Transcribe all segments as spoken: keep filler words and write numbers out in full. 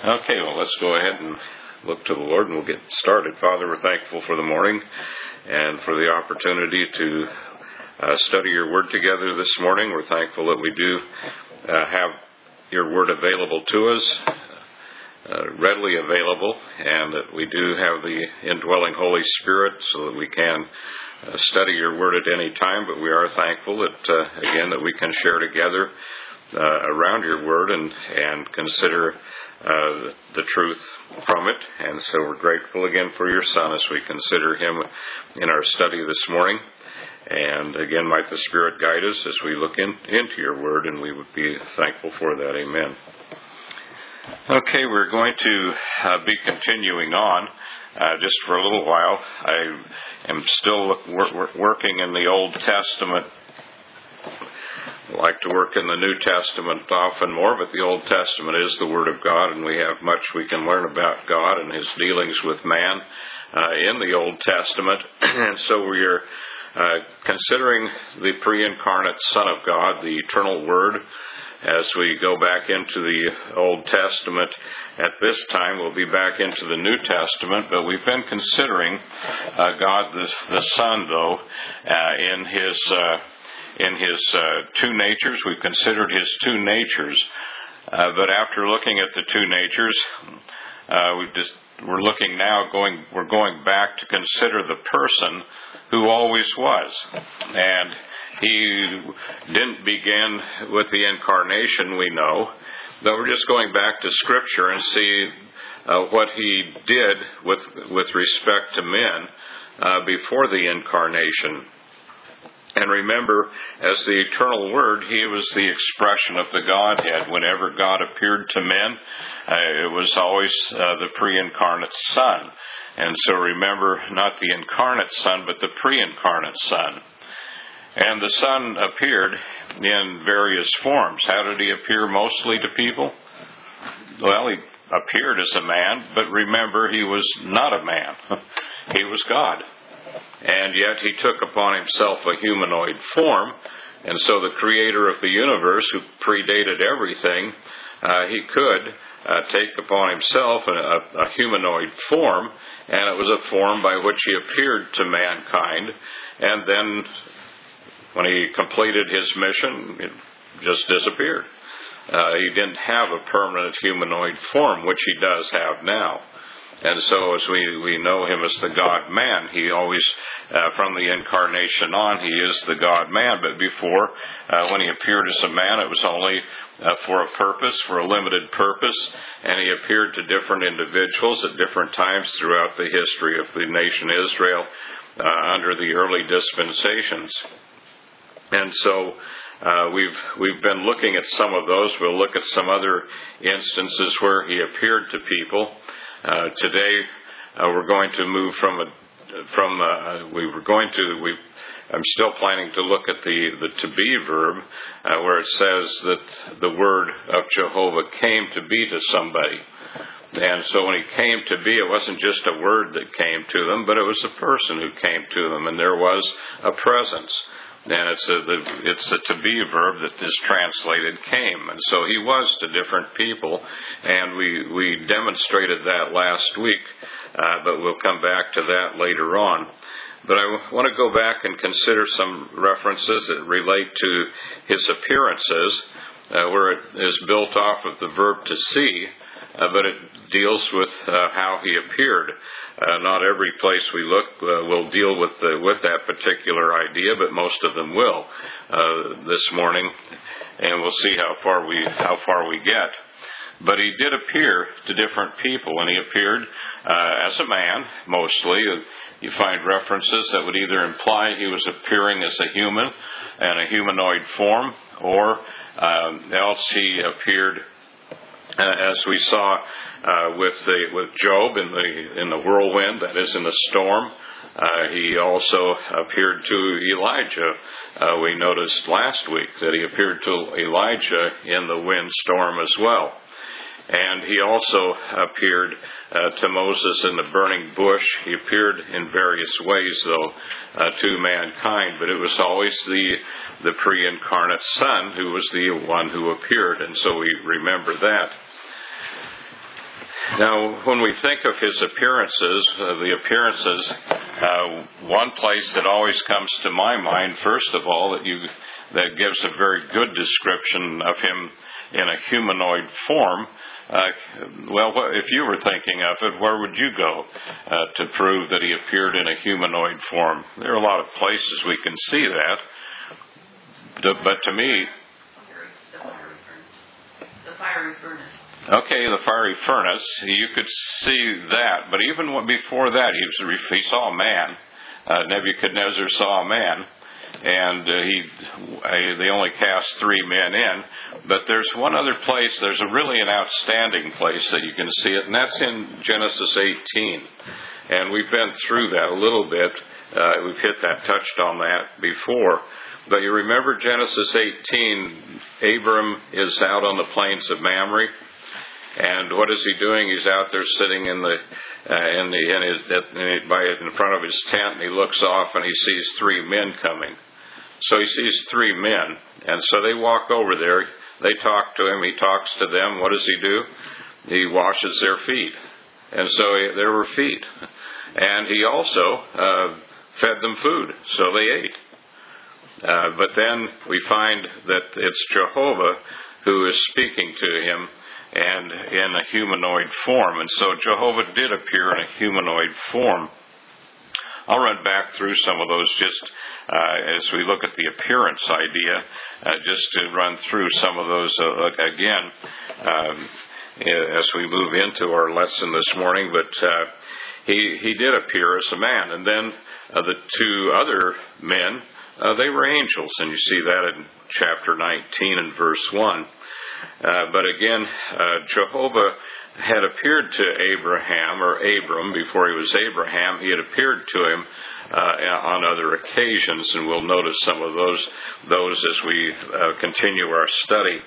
Okay, well, let's go ahead and look to the Lord, and we'll get started. Father, we're thankful for the morning and for the opportunity to uh, study your word together this morning. We're thankful that we do uh, have your word available to us, uh, readily available, and that we do have the indwelling Holy Spirit so that we can uh, study your word at any time. But we are thankful that, uh, again, that we can share together uh, around your word and, and consider Uh, the truth from it. And so we're grateful again for your Son as we consider him in our study this morning. And again, might the Spirit guide us as we look in, into your word, and we would be thankful for that. Amen. Okay, we're going to uh, be continuing on uh, just for a little while. I am still wor- working in the Old Testament. I like to work in the New Testament often more, but the Old Testament is the Word of God, and we have much we can learn about God and His dealings with man uh, in the Old Testament. And so we are uh, considering the pre-incarnate Son of God, the eternal Word, as we go back into the Old Testament. At this time, we'll be back into the New Testament, but we've been considering uh, God the, the Son, though, uh, in His... Uh, In his uh, two natures. We've considered his two natures, uh, but after looking at the two natures, uh, we just we're looking now going we're going back to consider the person who always was, and he didn't begin with the incarnation, we know, but we're just going back to Scripture and see uh, what he did with with respect to men uh, before the incarnation. And remember, as the eternal Word, he was the expression of the Godhead. Whenever God appeared to men, uh, it was always uh, the pre-incarnate Son. And so remember, not the incarnate Son, but the pre-incarnate Son. And the Son appeared in various forms. How did he appear mostly to people? Well, he appeared as a man, but remember, he was not a man. He was God. And yet he took upon himself a humanoid form. And so the creator of the universe, who predated everything, uh, he could uh, take upon himself a, a, a humanoid form. And it was a form by which he appeared to mankind. And then when he completed his mission, it just disappeared. Uh, he didn't have a permanent humanoid form, which he does have now. And so as we, we know him as the God-man, he always, uh, from the incarnation on, he is the God-man. But before, uh, when he appeared as a man, it was only uh, for a purpose, for a limited purpose. And he appeared to different individuals at different times throughout the history of the nation Israel uh, under the early dispensations. And so uh, we've we've been looking at some of those. We'll look at some other instances where he appeared to people. Uh, today, uh, we're going to move from a, from uh, we were going to we. I'm still planning to look at the the to be verb, uh, where it says that the word of Jehovah came to be to somebody, and so when he came to be, it wasn't just a word that came to them, but it was a person who came to them, and there was a presence. And it's a, the, it's the to be verb that is translated came. And so he was to different people, and we, we demonstrated that last week, uh, but we'll come back to that later on. But I want to go back and consider some references that relate to his appearances, uh, where it is built off of the verb to see, uh, but it deals with uh, how he appeared. Uh, not every place we look uh, will deal with the, with that particular idea, but most of them will uh, this morning, and we'll see how far we how far we get. But he did appear to different people, and he appeared uh, as a man mostly. You find references that would either imply he was appearing as a human in a humanoid form, or um, else he appeared. Uh, as we saw uh, with the, with Job in the in the whirlwind, that is in the storm, uh, he also appeared to Elijah. Uh, we noticed last week that he appeared to Elijah in the windstorm as well. And he also appeared uh, to Moses in the burning bush. He appeared in various ways, though, uh, to mankind, but it was always the the pre-incarnate Son who was the one who appeared, and so we remember that. Now, when we think of his appearances, uh, the appearances, uh, one place that always comes to my mind, first of all, that you that gives a very good description of him in a humanoid form. Uh, well, if you were thinking of it, where would you go uh, to prove that he appeared in a humanoid form? There are a lot of places we can see that, but to me, the fiery furnace. Okay, the fiery furnace, you could see that, but even before that, he, was, he saw a man. Uh, Nebuchadnezzar saw a man, and uh, he uh, they only cast three men in. But there's one other place, there's a really an outstanding place that you can see it, and that's in Genesis eighteen. And we've been through that a little bit. Uh, we've hit that, touched on that before. But you remember Genesis eighteen, Abram is out on the plains of Mamre. And what is he doing? He's out there sitting in the uh, in the in his in, by in front of his tent, and he looks off and he sees three men coming. So he sees three men, and so they walk over there. They talk to him. He talks to them. What does he do? He washes their feet, and so he, there were feet, and he also uh, fed them food, so they ate. Uh, but then we find that it's Jehovah who is speaking to him, and in a humanoid form. And so Jehovah did appear in a humanoid form. I'll run back through some of those just uh, as we look at the appearance idea, uh, just to run through some of those uh, again um, as we move into our lesson this morning. But uh, he, he did appear as a man. And then uh, the two other men, uh, they were angels. And you see that in chapter nineteen and verse one. Uh, but again, uh, Jehovah had appeared to Abraham, or Abram, before he was Abraham. He had appeared to him uh, on other occasions, and we'll notice some of those those as we uh, continue our study.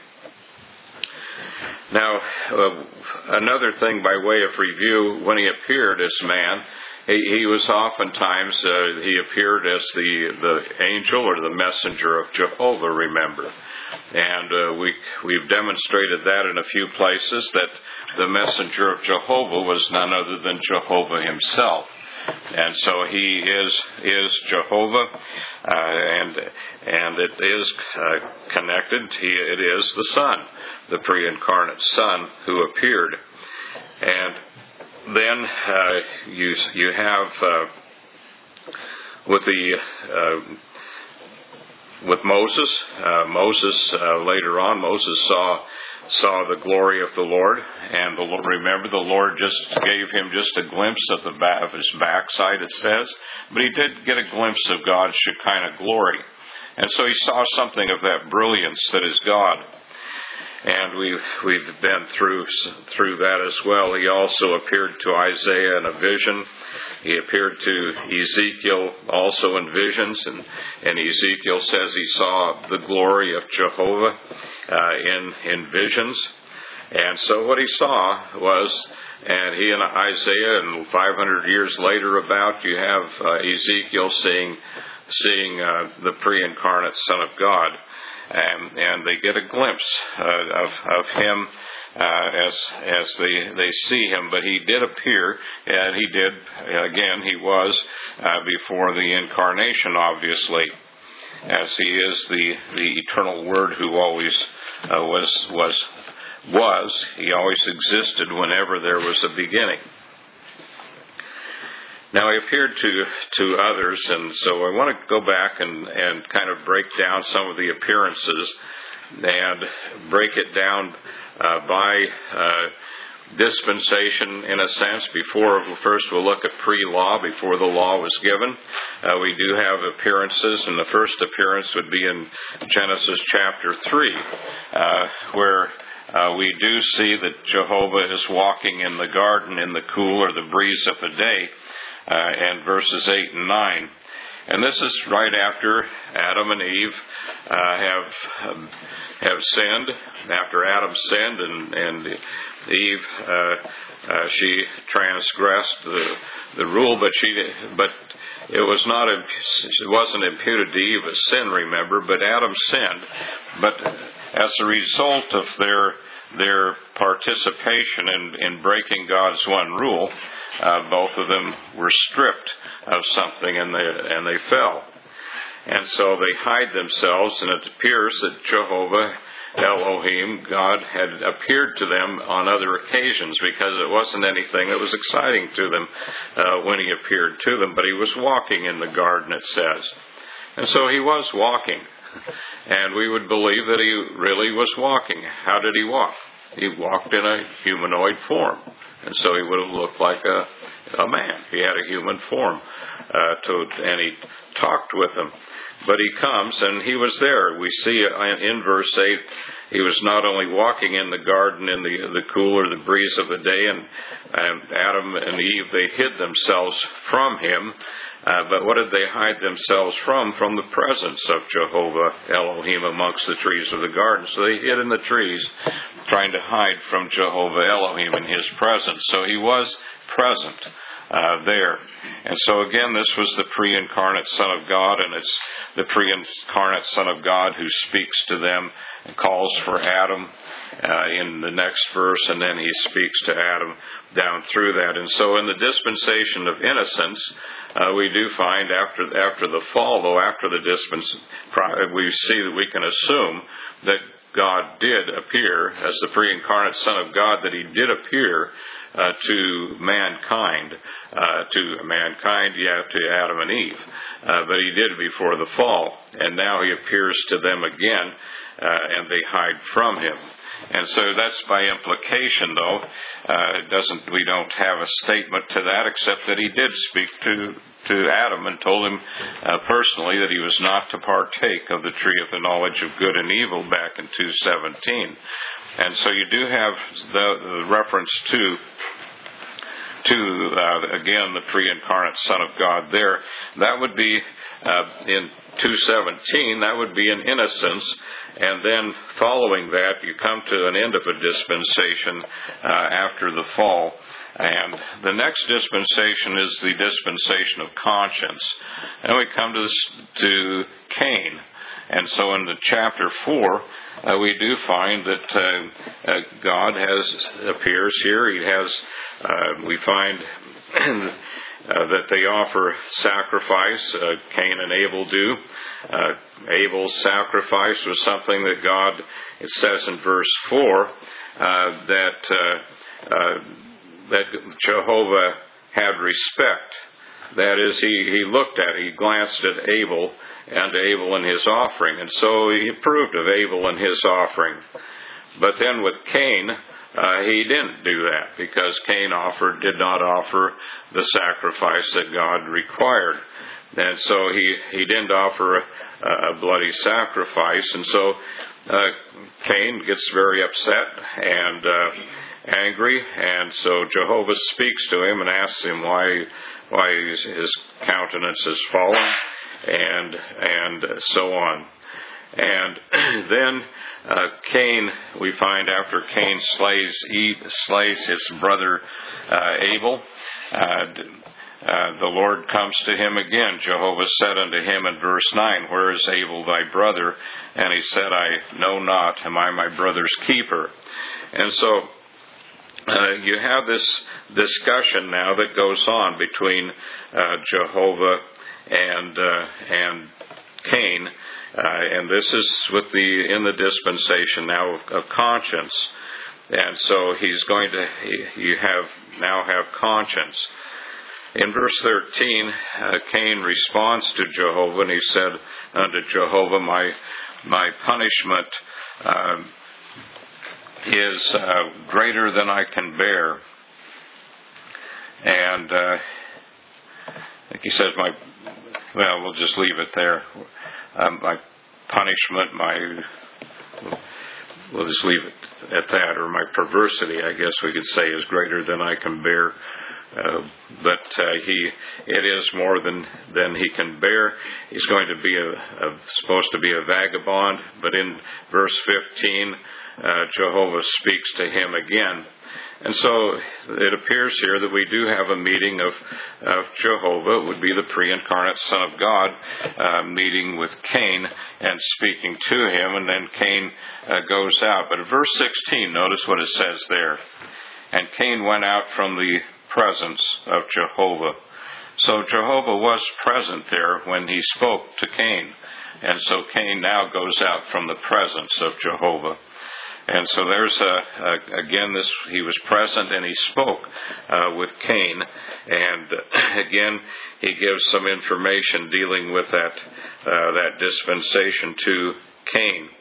Now, uh, another thing by way of review, when he appeared as man, he, he was oftentimes, uh, he appeared as the, the angel or the messenger of Jehovah, remember. And uh, we, we've demonstrated that in a few places, that the messenger of Jehovah was none other than Jehovah himself. And so he is is Jehovah, uh, and and it is uh, connected. He, it is the Son, the pre-incarnate Son, who appeared. And then uh, you you have uh, with the uh, with Moses. Uh, Moses uh, later on, Moses saw. saw the glory of the Lord, and the Lord, remember, the Lord just gave him just a glimpse of the back of his backside, it says, but he did get a glimpse of God's Shekinah glory, and so he saw something of that brilliance that is God, and we've we've been through through that as well. He also appeared to Isaiah in a vision. He appeared to Ezekiel also in visions, and, and Ezekiel says he saw the glory of Jehovah uh, in in visions. And so what he saw was, and he and Isaiah, and five hundred years later about, you have uh, Ezekiel seeing seeing uh, the pre-incarnate Son of God, and, and they get a glimpse uh, of of him. Uh, as as they they see him, but he did appear, and he did again. He was uh, before the incarnation, obviously, as he is the the eternal Word who always uh, was was was. He always existed whenever there was a beginning. Now he appeared to to others, and so I want to go back and and kind of break down some of the appearances and break it down. Uh, by uh, dispensation, in a sense. Before, first we'll look at pre-law, before the law was given. Uh, we do have appearances, and the first appearance would be in Genesis chapter three, uh, where uh, we do see that Jehovah is walking in the garden in the cool or the breeze of the day, uh, and verses eight and nine. And this is right after Adam and Eve uh, have um, have sinned. After Adam sinned and and Eve, uh, uh, she transgressed the the rule, but she but it was not it wasn't imputed to Eve as sin. Remember, but Adam sinned. But as a result of their their participation in, in breaking God's one rule, uh, both of them were stripped of something and they, and they fell. And so they hide themselves, and it appears that Jehovah Elohim, God, had appeared to them on other occasions, because it wasn't anything that was exciting to them uh, when he appeared to them, but he was walking in the garden, it says. And so he was walking. And we would believe that he really was walking. How did he walk? He walked in a humanoid form. And so he would have looked like a, a man. He had a human form. Uh, to, and he talked with them. But he comes, and he was there. We see in verse eight, he was not only walking in the garden in the, the cool or the breeze of the day, and, and Adam and Eve, they hid themselves from him. Uh, but what did they hide themselves from? From the presence of Jehovah Elohim amongst the trees of the garden. So they hid in the trees, trying to hide from Jehovah Elohim in his presence. So he was present uh, there. And so again, this was the pre-incarnate Son of God, and it's the pre-incarnate Son of God who speaks to them and calls for Adam uh, in the next verse, and then he speaks to Adam down through that. And so in the dispensation of innocence, Uh, we do find after after the fall, though, after the dispensation, we see that we can assume that God did appear as the pre-incarnate Son of God, that he did appear uh, to mankind, uh, to mankind, yeah, to Adam and Eve. Uh, but he did before the fall, and now he appears to them again, uh, and they hide from him. And so that's by implication, though. Uh, it doesn't. We don't have a statement to that, except that he did speak to to Adam and told him uh, personally that he was not to partake of the tree of the knowledge of good and evil back in two seventeen. And so you do have the, the reference to to uh, again the pre-incarnate Son of God there. That would be uh, in two seventeen. That would be in innocence. And then following that, you come to an end of a dispensation uh, after the fall. And the next dispensation is the dispensation of conscience. And we come to, this, to Cain. And so in the chapter four, uh, we do find that uh, uh, God has appears here. He has, uh, we find Uh, that they offer sacrifice. Uh, Cain and Abel do. Uh, Abel's sacrifice was something that God, it says in verse four, uh, that uh, uh, that Jehovah had respect. That is, he, he looked at it, he glanced at Abel and Abel and his offering, and so he approved of Abel and his offering. But then with Cain, Uh, he didn't do that, because Cain offered, did not offer the sacrifice that God required. And so he, he didn't offer a, a bloody sacrifice. And so uh, Cain gets very upset and uh, angry. And so Jehovah speaks to him and asks him why why his countenance has fallen, and and so on. And then uh, Cain, we find after Cain slays Eve, slays his brother uh, Abel, uh, uh, the Lord comes to him again. Jehovah said unto him in verse nine, "Where is Abel thy brother?" And he said, "I know not. Am I my brother's keeper?" And so uh, you have this discussion now that goes on between uh, Jehovah and uh, and Cain. Uh, and this is with the in the dispensation now of, of conscience, and so he's going to you have now have conscience. In verse thirteen, uh, Cain responds to Jehovah, and he said unto Jehovah, "My my punishment uh, is uh, greater than I can bear." And uh, I think he says, "My well, we'll just leave it there." Um, my punishment, my, we'll just leave it at that, or my perversity, I guess we could say, is greater than I can bear. Uh, but uh, he, it is more than, than he can bear. He's going to be a, a, supposed to be a vagabond, but in verse fifteen, uh, Jehovah speaks to him again. And so it appears here that we do have a meeting of, of Jehovah. It would be the pre-incarnate Son of God uh, meeting with Cain and speaking to him, and then Cain uh, goes out. But in verse sixteen, notice what it says there. And Cain went out from the presence of Jehovah. So Jehovah was present there when he spoke to Cain. And so Cain now goes out from the presence of Jehovah. And so there's, a, a, again, this he was present and he spoke uh, with Cain. And uh, again, he gives some information dealing with that, uh, that dispensation to Cain.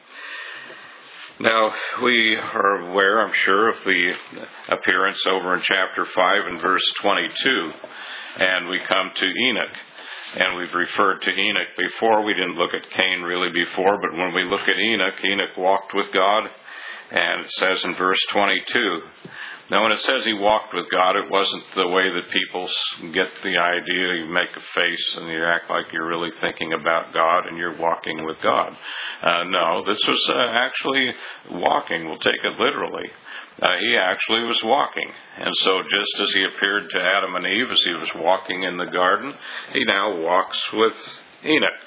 Now, we are aware, I'm sure, of the appearance over in chapter five and verse twenty-two. And we come to Enoch. And we've referred to Enoch before. We didn't look at Cain really before, but when we look at Enoch, Enoch walked with God. And it says in verse twenty-two, now when it says he walked with God, it wasn't the way that people get the idea, you make a face and you act like you're really thinking about God and you're walking with God. Uh, no, this was uh, actually walking. We'll take it literally. Uh, he actually was walking. And so just as he appeared to Adam and Eve as he was walking in the garden, he now walks with Enoch.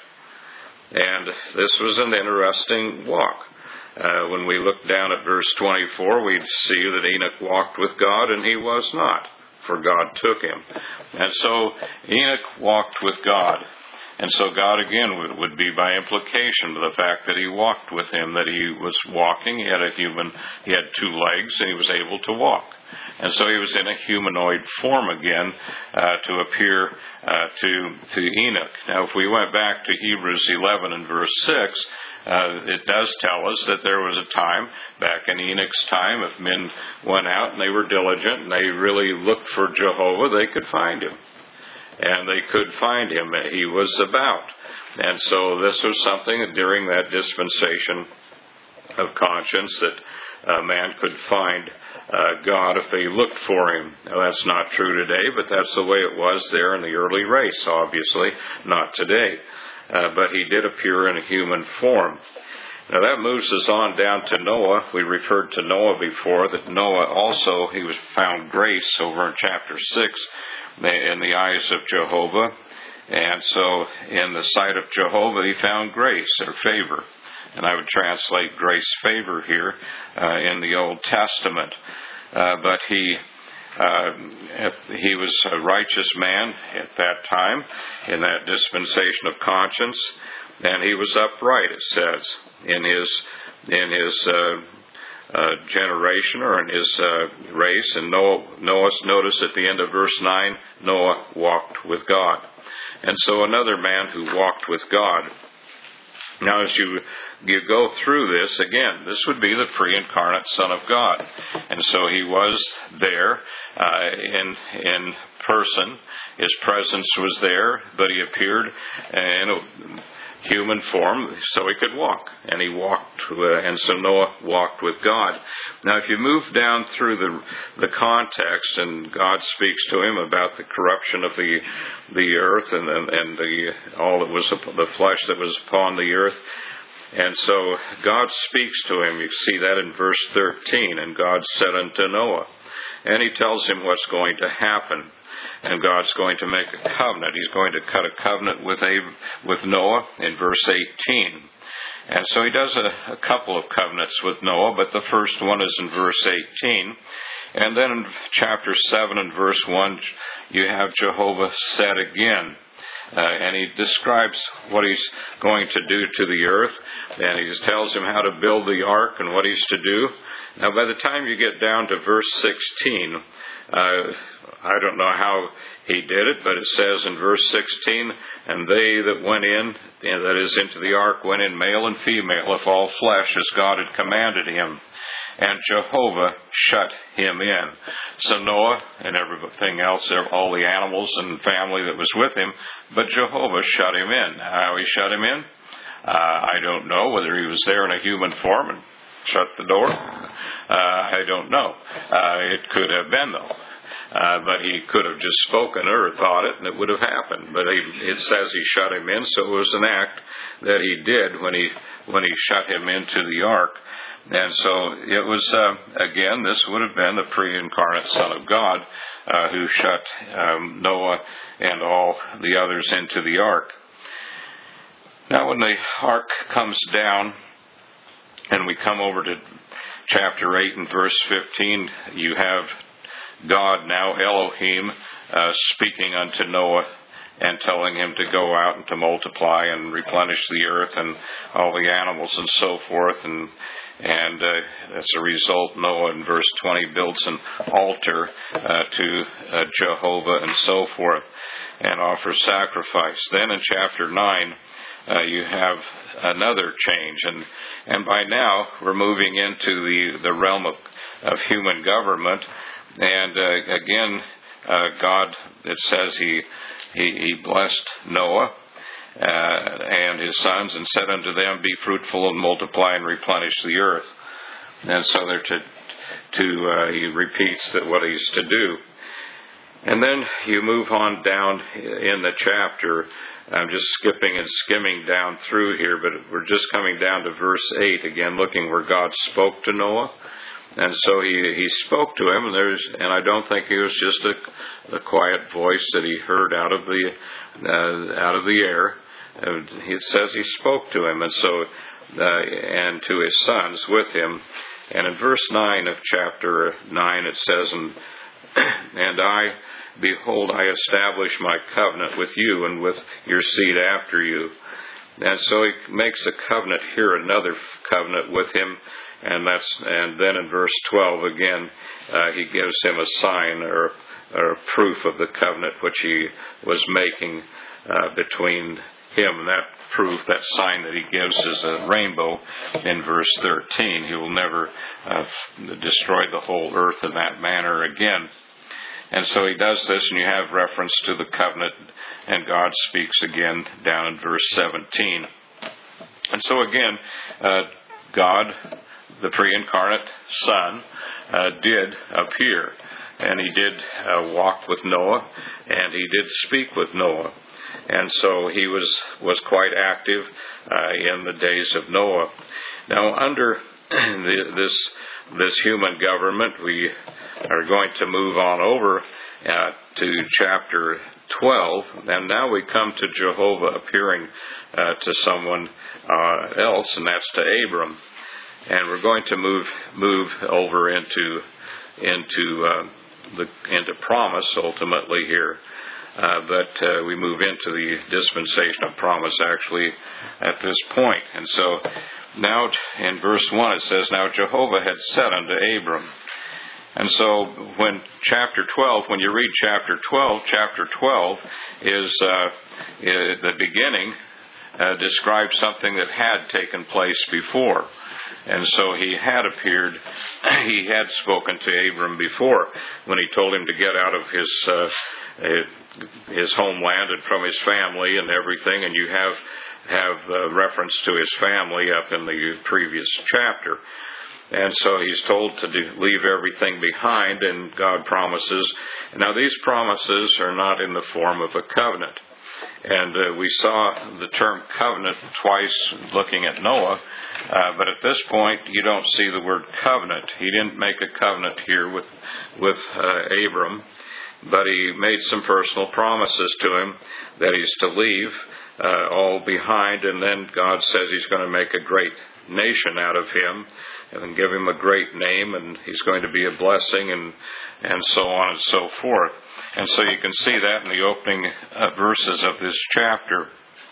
And this was an interesting walk. Uh, when we look down at verse twenty-four, we see that Enoch walked with God, and he was not, for God took him. And so Enoch walked with God. And so God, again, would, would be by implication to the fact that he walked with him, that he was walking. He had a human, he had two legs, and he was able to walk. And so he was in a humanoid form again uh, to appear uh, to, to Enoch. Now, if we went back to Hebrews eleven and verse six, Uh, it does tell us that there was a time, back in Enoch's time, if men went out and they were diligent and they really looked for Jehovah, they could find him. And they could find him. He was about. And so this was something that during that dispensation of conscience that a man could find uh, God if they looked for him. Now, that's not true today, but that's the way it was there in the early race, obviously, not today. Uh, but he did appear in a human form. Now that moves us on down to Noah. We referred to Noah before, that Noah also, he was found grace over in chapter six in the eyes of Jehovah. And so in the sight of Jehovah, he found grace or favor. And I would translate grace favor here uh, in the Old Testament. Uh, but he... Uh, he was a righteous man at that time in that dispensation of conscience, and he was upright, it says, in his in his uh, uh, generation or in his uh, race. And Noah, Noah, notice at the end of verse nine, Noah walked with God. And so another man who walked with God. Now, as you you go through this, again, this would be the pre-incarnate Son of God. And so he was there uh, in in person. His presence was there, but he appeared in a human form so he could walk. And he walked, uh, and so Noah walked with God. Now, if you move down through the the context, and God speaks to him about the corruption of the the earth and and the all that was the flesh that was upon the earth, and so God speaks to him. You see that in verse thirteen. And God said unto Noah, and he tells him what's going to happen. And God's going to make a covenant. He's going to cut a covenant with Ab- with Noah in verse eighteen. And so he does a, a couple of covenants with Noah, but the first one is in verse eighteen. And then in chapter seven and verse one, you have Jehovah said again. Uh, and he describes what he's going to do to the earth. And he tells him how to build the ark and what he's to do. Now, by the time you get down to verse sixteen, uh, I don't know how he did it, but it says in verse sixteen, and they that went in, that is into the ark, went in male and female, of all flesh, as God had commanded him. And Jehovah shut him in. So Noah and everything else, all the animals and family that was with him, but Jehovah shut him in. How he shut him in? Uh, I don't know whether he was there in a human form and shut the door. Uh, I don't know. Uh, it could have been, though. Uh, but he could have just spoken or thought it, and it would have happened. But he, it says he shut him in, so it was an act that he did when he when he shut him into the ark. And so it was, uh, again, this would have been the pre-incarnate Son of God uh, who shut um, Noah and all the others into the ark. Now when the ark comes down and we come over to chapter eight and verse fifteen, you have God, now Elohim, uh, speaking unto Noah and telling him to go out and to multiply and replenish the earth and all the animals and so forth. And and uh, as a result, Noah in verse twenty builds an altar uh, to uh, Jehovah and so forth and offers sacrifice. Then in chapter nine, uh, you have another change. And, and by now, we're moving into the, the realm of, of human government. And uh, again, uh, God, it says he, he, he blessed Noah uh, and his sons and said unto them, be fruitful and multiply and replenish the earth. And so they're to, to uh, he repeats that what he's to do. And then you move on down in the chapter. I'm just skipping and skimming down through here, but we're just coming down to verse eight again, looking where God spoke to Noah. And so he, he spoke to him, and there's, and I don't think he was just a, a quiet voice that he heard out of the uh, out of the air. Uh, it says he spoke to him, and so uh, and to his sons with him. And in verse nine of chapter nine, it says, and and I, behold, I establish my covenant with you and with your seed after you. And so he makes a covenant here, another covenant with him. And that's and then in verse twelve again, uh, he gives him a sign or, or a proof of the covenant which he was making uh, between him. And that proof, that sign that he gives, is a rainbow in verse thirteen. He will never uh, destroy the whole earth in that manner again. And so he does this, and you have reference to the covenant, and God speaks again down in verse seventeen. And so again, uh, God, the pre-incarnate Son, uh, did appear, and he did uh, walk with Noah, and he did speak with Noah. And so he was, was quite active uh, in the days of Noah. Now, under the, this this human government, we are going to move on over uh, to chapter twelve, and now we come to Jehovah appearing uh, to someone uh, else, and that's to Abram. And we're going to move move over into into uh, the into promise ultimately here, uh, but uh, we move into the dispensation of promise actually at this point. And so now in verse one it says, "Now Jehovah had said unto Abram." And so when chapter twelve, when you read chapter twelve, chapter twelve is uh, is the beginning uh, describes something that had taken place before. And so he had appeared, he had spoken to Abram before when he told him to get out of his uh, his homeland and from his family and everything. And you have have uh, reference to his family up in the previous chapter. And so he's told to do, leave everything behind, and God promises. Now these promises are not in the form of a covenant. And uh, we saw the term covenant twice looking at Noah, uh, but at this point you don't see the word covenant. He didn't make a covenant here with with uh, Abram, but he made some personal promises to him that he's to leave uh, all behind, and then God says he's going to make a great nation out of him and give him a great name, and he's going to be a blessing, and and so on and so forth. And so you can see that in the opening uh, verses of this chapter.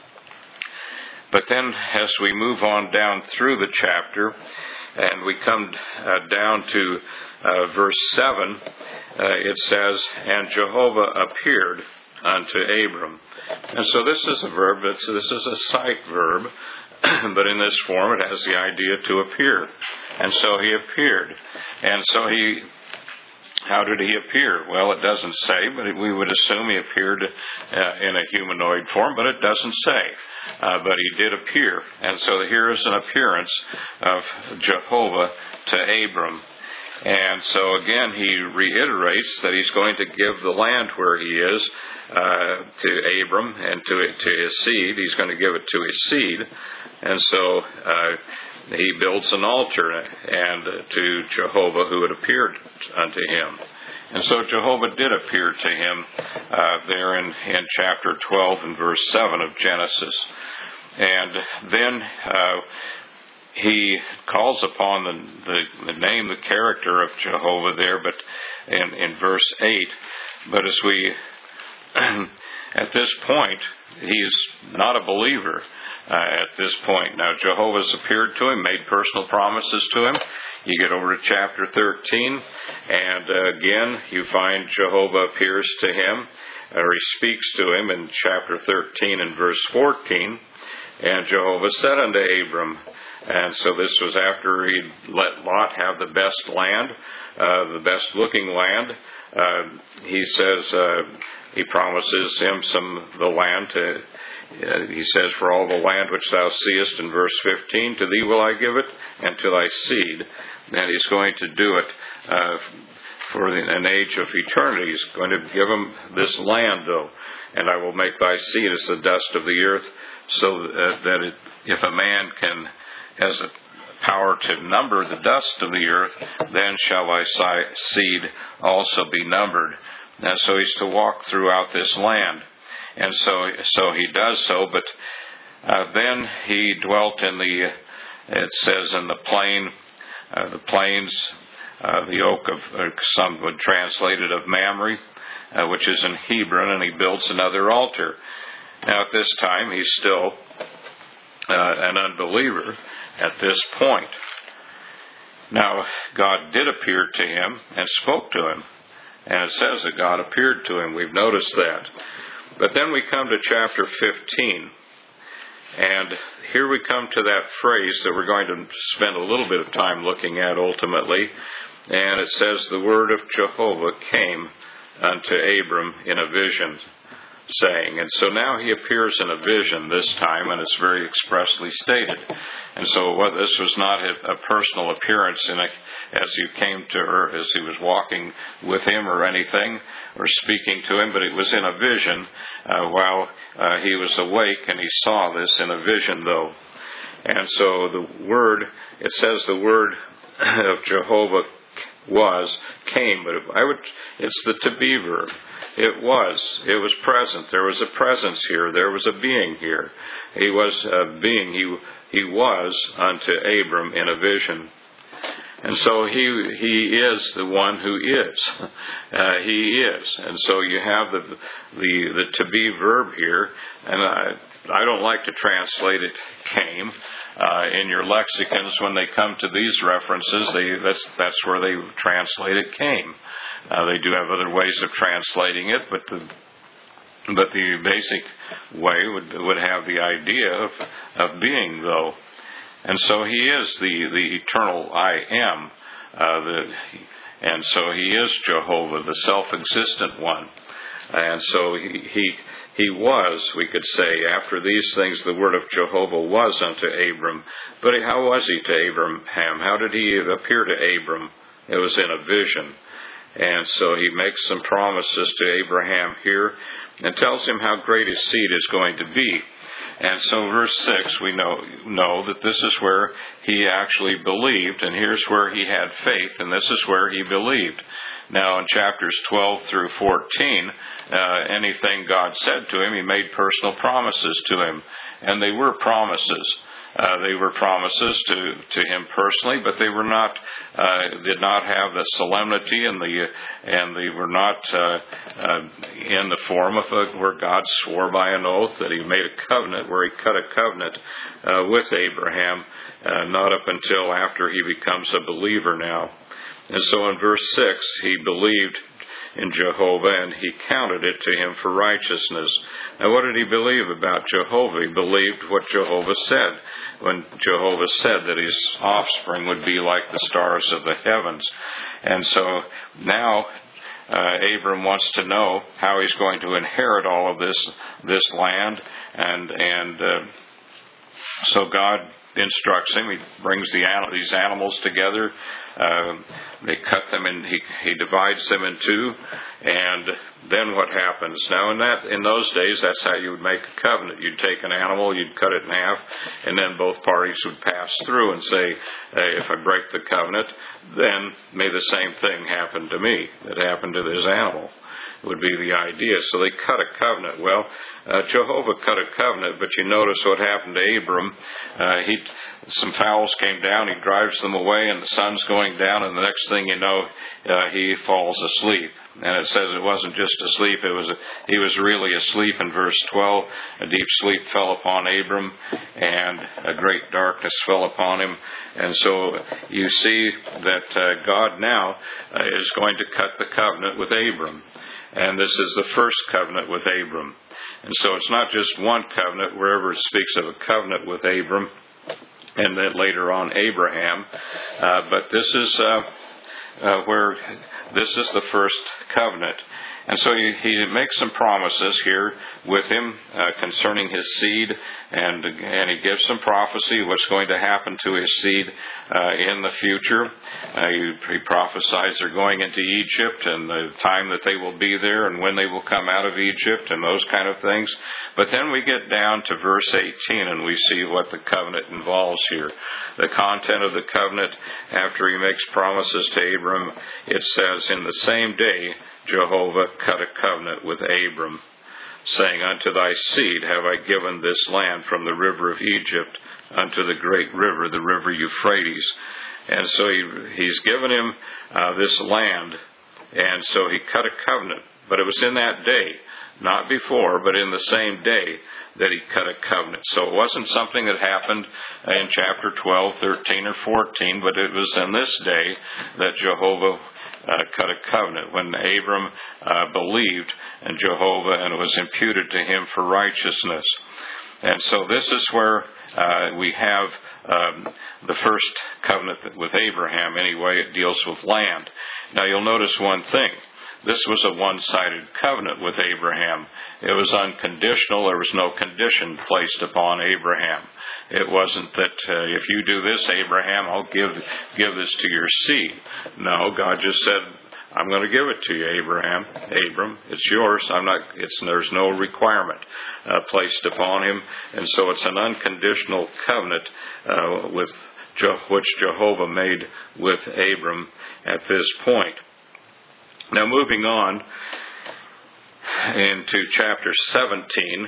But then as we move on down through the chapter, and we come uh, down to uh, verse seven, uh, it says, "And Jehovah appeared unto Abram." And so this is a verb, it's, this is a sight verb, but in this form it has the idea to appear. And so he appeared. And so he, how did he appear? Well, it doesn't say, but we would assume he appeared uh, in a humanoid form, but it doesn't say. Uh, but he did appear. And so here is an appearance of Jehovah to Abram. And so again, he reiterates that he's going to give the land where he is uh, to Abram and to to his seed. He's going to give it to his seed. And so uh, he builds an altar and to Jehovah who had appeared unto him. And so Jehovah did appear to him uh, there in, in chapter twelve and verse seven of Genesis. And then uh, he calls upon the, the, the name, the character of Jehovah there, but in, in verse eight. But as we, at this point, he's not a believer uh, at this point. Now, Jehovah's appeared to him, made personal promises to him. You get over to chapter thirteen, and uh, again, you find Jehovah appears to him, or he speaks to him in chapter thirteen and verse fourteen. And Jehovah said unto Abram, and so this was after he let Lot have the best land, uh, the best looking land. Uh, he says, uh, he promises him some the land to, uh, he says, for all the land which thou seest in verse fifteen, to thee will I give it, and to thy seed. And he's going to do it uh, for an age of eternity. He's going to give him this land, though, and I will make thy seed as the dust of the earth, so uh, that it, if a man can has a power to number the dust of the earth, then shall thy seed also be numbered. And so he's to walk throughout this land. And so so he does so, but uh, then he dwelt in the, it says, in the plain, uh, the plains, uh, the oak of, uh, some would translate it of Mamre, uh, which is in Hebron, and he builds another altar. Now at this time, he's still uh, an unbeliever at this point. Now, God did appear to him and spoke to him. And it says that God appeared to him. We've noticed that. But then we come to chapter fifteen. And here we come to that phrase that we're going to spend a little bit of time looking at ultimately. And it says, the word of Jehovah came unto Abram in a vision, saying. And so now he appears in a vision this time, and it's very expressly stated. And so what, this was not a, a personal appearance in a, as he came to her, as he was walking with him or anything, or speaking to him, but it was in a vision uh, while uh, he was awake, and he saw this in a vision, though. And so the word, it says the word of Jehovah was, came, but I would, it's the to be verb. It was. It was present. There was a presence here. There was a being here. He was a being. He he was unto Abram in a vision. And so he he is the one who is. Uh, he is. And so you have the the the to be verb here, and I I don't like to translate it came. Uh, in your lexicons, when they come to these references, they that's that's where they translate it came. Uh, they do have other ways of translating it, but the but the basic way would would have the idea of of being, though. And so he is the the eternal I am, uh, the and so he is Jehovah, the self-existent one. And so he, he he was, we could say, after these things, the word of Jehovah was unto Abram. But how was he to Abraham? How did he appear to Abram? It was in a vision. And so he makes some promises to Abraham here and tells him how great his seed is going to be. And so verse six, we know know that this is where he actually believed, and here's where he had faith, and this is where he believed. Now in chapters twelve through fourteen, uh, anything God said to him, he made personal promises to him. And they were promises. Uh, they were promises to, to him personally, but they were not, uh, did not have the solemnity and the, and they were not, uh, uh, in the form of a, where God swore by an oath that he made a covenant, where he cut a covenant, uh, with Abraham, uh, not up until after he becomes a believer now. And so in verse six, he believed in Jehovah, and he counted it to him for righteousness. Now, what did he believe about Jehovah? He believed what Jehovah said, when Jehovah said that his offspring would be like the stars of the heavens. And so now uh, Abram wants to know how he's going to inherit all of this this land, and and uh, so God instructs him. He brings the these animals together, uh, they cut them and he, he divides them in two. And then what happens? Now in that, in those days, that's how you would make a covenant. You'd take an animal, you'd cut it in half, and then both parties would pass through and say, hey, if I break the covenant, then may the same thing happen to me that happened to this animal. Would be the idea. So they cut a covenant. Well, uh, Jehovah cut a covenant, but you notice what happened to Abram. Uh, he, some fowls came down, he drives them away, and the sun's going down, and the next thing you know, uh, he falls asleep. And it says it wasn't just asleep, it was a, he was really asleep in verse twelve. A deep sleep fell upon Abram, and a great darkness fell upon him. And so you see that uh, God now uh, is going to cut the covenant with Abram. And this is the first covenant with Abram. And so it's not just one covenant, wherever it speaks of a covenant with Abram, and then later on Abraham. Uh, but this is uh, uh, where this is the first covenant. And so he, he makes some promises here with him uh, concerning his seed, and and he gives some prophecy what's going to happen to his seed uh, in the future. Uh, he, he prophesies they're going into Egypt and the time that they will be there and when they will come out of Egypt and those kind of things. But then we get down to verse eighteen and we see what the covenant involves here. The content of the covenant, after he makes promises to Abram, it says, in the same day Jehovah cut a covenant with Abram, saying, unto thy seed have I given this land from the river of Egypt unto the great river, the river Euphrates. And so he, he's given him uh, this land, and so he cut a covenant. But it was in that day, not before, but in the same day that he cut a covenant. So it wasn't something that happened in chapter twelve, thirteen, or fourteen, but it was in this day that Jehovah uh, cut a covenant, when Abram uh, believed in Jehovah and it was imputed to him for righteousness. And so this is where uh, we have um, the first covenant with Abraham. Anyway, it deals with land. Now you'll notice one thing. This was a one-sided covenant with Abraham. It was unconditional. There was no condition placed upon Abraham. It wasn't that uh, if you do this, Abraham, I'll give give this to your seed. No, God just said, I'm going to give it to you, Abraham. Abram, it's yours. I'm not. It's there's no requirement uh, placed upon him, and so it's an unconditional covenant uh, with Je- which Jehovah made with Abram at this point. Now, moving on into chapter seventeen,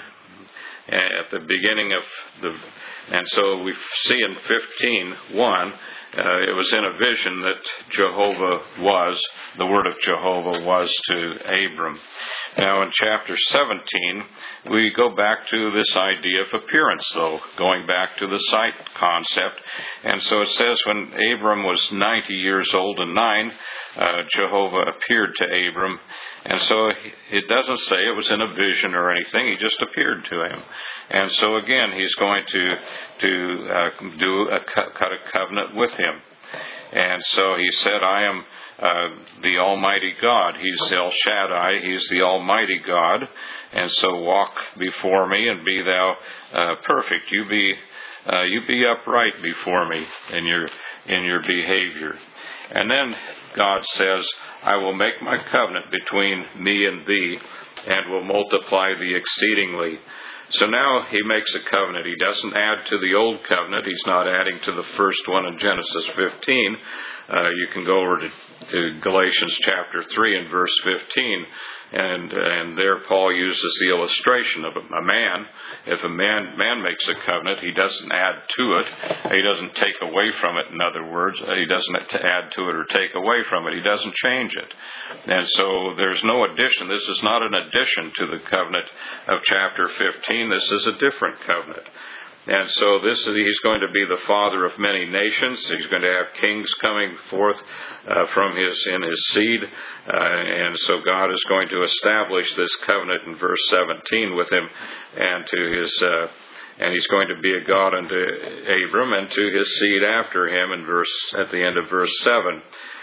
at the beginning of the, and so we see in fifteen one, uh, it was in a vision that Jehovah was, the word of Jehovah was to Abram. Now in chapter seventeen, we go back to this idea of appearance, though, going back to the sight concept. And so it says, when Abram was ninety years old and nine, uh, Jehovah appeared to Abram. And so it doesn't say it was in a vision or anything. He just appeared to him. And so again, he's going to to uh, do a cut a covenant with him. And so he said, I am uh, the Almighty God. He's El Shaddai. He's the Almighty God. And so walk before me and be thou uh, perfect. You be uh, you be upright before me in your in your behavior. And then God says, I will make my covenant between me and thee, and will multiply thee exceedingly. So now he makes a covenant. He doesn't add to the old covenant. He's not adding to the first one in Genesis fifteen. Uh, you can go over to, to Galatians chapter three and verse fifteen. And and there Paul uses the illustration of a man. If a man man makes a covenant, he doesn't add to it. He doesn't take away from it, in other words. He doesn't add to it or take away from it. He doesn't change it. And so there's no addition. This is not an addition to the covenant of chapter fifteen. This is a different covenant. And so this is, he's going to be the father of many nations. He's going to have kings coming forth uh, from his in his seed. Uh, and so God is going to establish this covenant in verse seventeen with him and to his uh, and he's going to be a God unto Abram and to his seed after him in verse at the end of verse seven.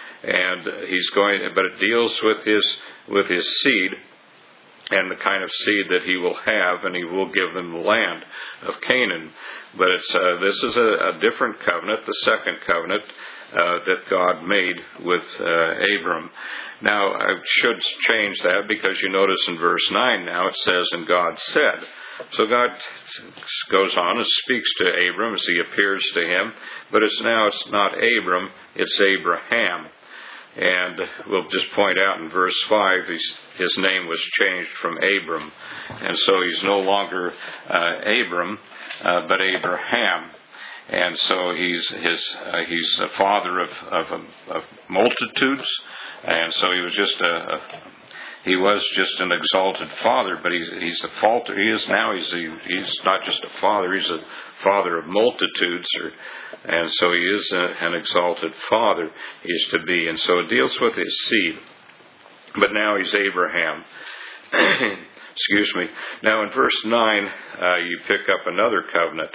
And he's going but it deals with his with his seed and the kind of seed that he will have, and he will give them the land of Canaan. But it's uh, this is a, a different covenant, the second covenant, uh, that God made with uh, Abram. Now, I should change that because you notice in verse nine now it says, and God said. So God goes on and speaks to Abram as he appears to him, but it's now it's not Abram, it's Abraham. And we'll just point out in verse five, he's, his name was changed from Abram. And so he's no longer uh, Abram, uh, but Abraham. And so he's his uh, he's a father of, of, of multitudes. And so he was just a, a he was just an exalted father, but he's he's a father. He is now. He's a, he's not just a father. He's a father of multitudes, or, and so he is a, an exalted father. He is to be, and so it deals with his seed. But now he's Abraham. Excuse me. Now in verse nine, uh, you pick up another covenant.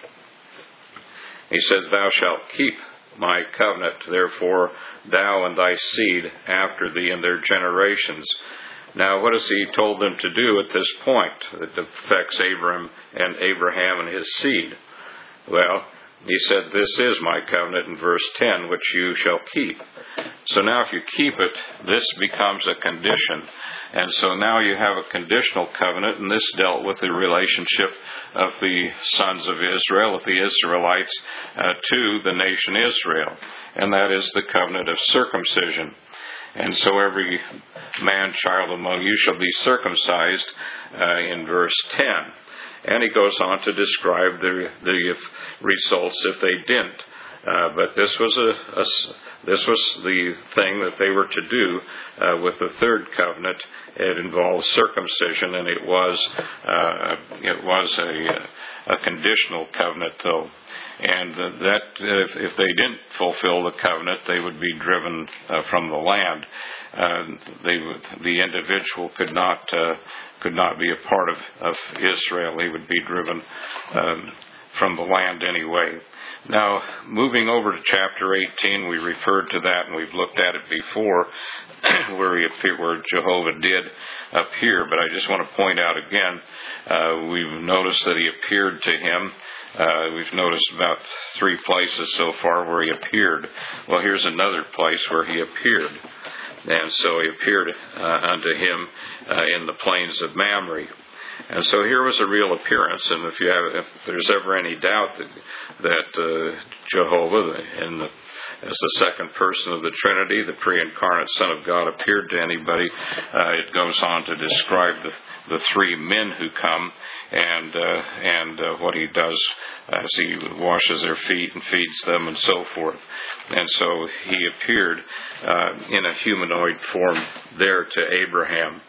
He says, "Thou shalt keep my covenant, therefore thou and thy seed after thee and their generations." Now, what has he told them to do at this point that affects Abram and Abraham and his seed? Well, he said, "This is my covenant," in verse ten, "which you shall keep." So now if you keep it, this becomes a condition. And so now you have a conditional covenant, and this dealt with the relationship of the sons of Israel, of the Israelites, uh, to the nation Israel. And that is the covenant of circumcision. And so every man-child among you shall be circumcised, uh, in verse ten. And he goes on to describe the, the results if they didn't. Uh, but this was a, a this was the thing that they were to do uh, with the third covenant. It involved circumcision, and it was uh, it was a, a conditional covenant, though. And that if, if they didn't fulfill the covenant, they would be driven uh, from the land. Uh, they would, the individual could not uh, could not be a part of, of Israel. He would be driven um, from the land anyway. Now, moving over to chapter eighteen, we referred to that, and we've looked at it before, where he appeared, where Jehovah did appear. But I just want to point out again, uh, we've noticed that he appeared to him. Uh, we've noticed about three places so far where he appeared. Well, here's another place where he appeared. And so he appeared uh, unto him uh, in the plains of Mamre. And so here was a real appearance, and if you have, if there's ever any doubt that, that uh, Jehovah, in the, as the second person of the Trinity, the pre-incarnate Son of God, appeared to anybody, uh, it goes on to describe the, the three men who come, and uh, and uh, what he does as he washes their feet and feeds them, and so forth. And so he appeared uh, in a humanoid form there to Abraham.